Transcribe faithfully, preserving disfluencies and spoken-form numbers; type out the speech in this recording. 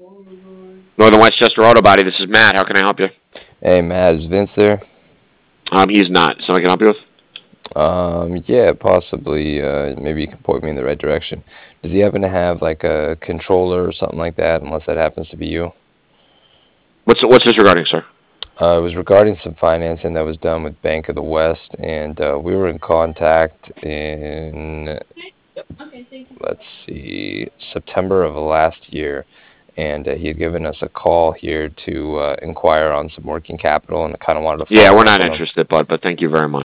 Northern Westchester Auto Body. This is Matt. How can I help you? Hey, Matt, is Vince there? Um, he's not. So I can help you with. Um, yeah, possibly. Uh, maybe you can point me in the right direction. Does he happen to have like a controller or something like that? Unless that happens to be you. What's what's this regarding, sir? Uh, it was regarding some financing that was done with Bank of the West, and uh, we were in contact in, let's see, September of last year, and uh, he had given us a call here to uh, inquire on some working capital, and I kind of wanted to Yeah, we're follow up not on him. interested, bud. But thank you very much.